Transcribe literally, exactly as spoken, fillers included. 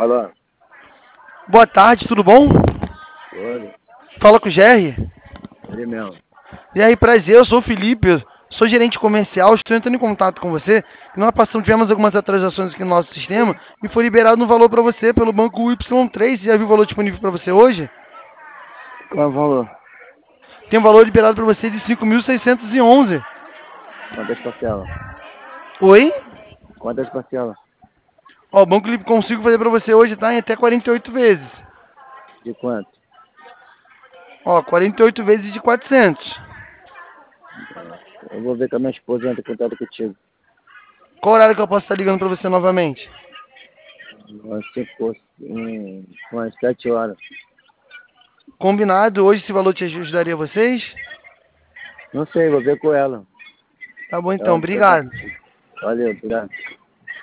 Alô? Boa tarde, tudo bom? Oi, Fala com o Jerry. ele mesmo. E aí, prazer, eu sou o Felipe, eu sou gerente comercial, estou entrando em contato com você. E nós passamos, tivemos algumas atualizações aqui no nosso sistema e foi liberado um valor para você pelo banco Y três. Você já viu o valor disponível para você hoje? Qual é o valor? Tem um valor liberado para você de cinco mil seiscentos e onze. Quantas parcelas? Oi? Quantas parcelas? Ó, o Banco Livre consigo fazer para você hoje, tá? Em até quarenta e oito vezes. De quanto? Ó, quarenta e oito vezes de quatrocentos. Eu vou ver com a minha esposa e entro em contato contigo. Qual horário que eu posso estar ligando para você novamente? Umas cinco, hum, umas sete horas. Combinado, hoje esse valor te ajudaria vocês? Não sei, vou ver com ela. Tá bom então, Ela, depois eu- obrigado. Valeu, obrigado.